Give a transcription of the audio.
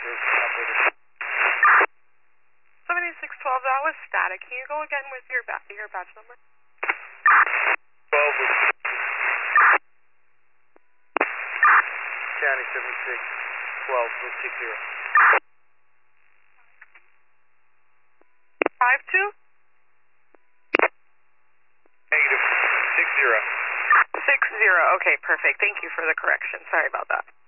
7612, that was static. Can you go again with your batch number? 12 was County 7612 with 60. 52? Negative 60. 60, okay, perfect. Thank you for the correction. Sorry about that.